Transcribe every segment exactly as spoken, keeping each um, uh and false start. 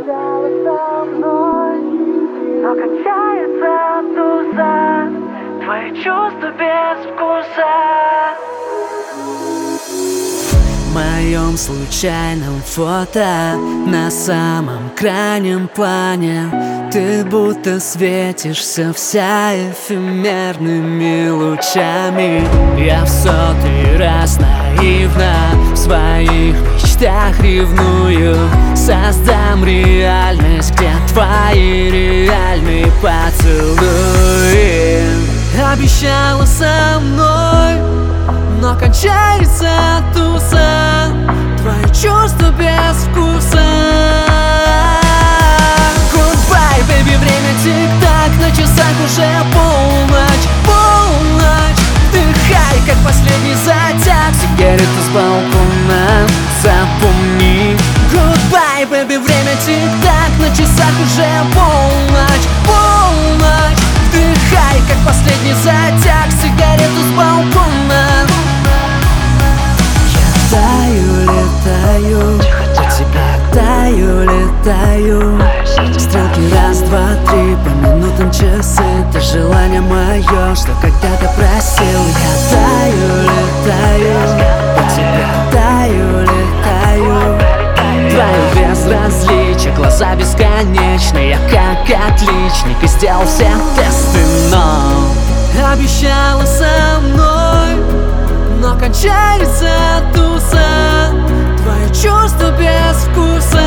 Обещала со мной, но кончается туза, твои чувства без вкуса. В моем случайном фото на самом крайнем плане ты будто светишься вся эфемерными лучами. Я в сотый раз наивно в своих мечтах ревную. Создам реальность, где твои реальные поцелуи. Обещала со мной, но кончается туса, твои чувства без вкуса. Goodbye, baby, время тик-так, на часах уже полночь, полночь. Вдыхай, как последний затяг, сигарету с балкона, запомни. Goodbye, baby, время тик-так, на часах уже полночь, полночь. Вдыхай, как последний затяг, сигарету с балкона. Таю, летаю, по тебе таю, летаю. Стрелки раз, два, три, по минутам часы. Ты желание мое, что когда-то просил. Я таю, летаю, по тебе таю, летаю. Твое безразличие, глаза бесконечные. Я как отличник и сделал все тесты, но обещала со мной, но кончается туса, твои чувства без вкуса.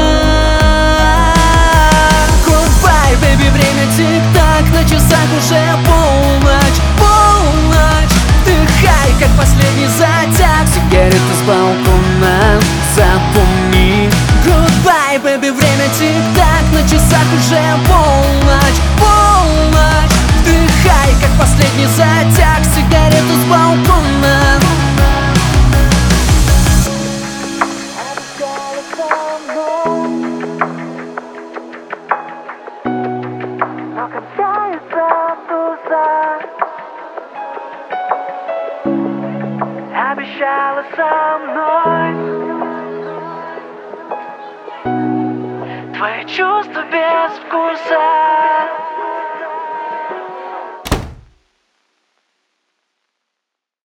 Goodbye, baby, время тик-так, на часах уже полночь, полночь. Вдыхай, как последний затяг, сигарету с балкона, запомни. Goodbye, baby, время тик-так, на часах уже полночь, полночь. Вдыхай, как последний затяг, сигарету с балкона. Но кончается туза. Обещала со мной, твои чувства без вкуса.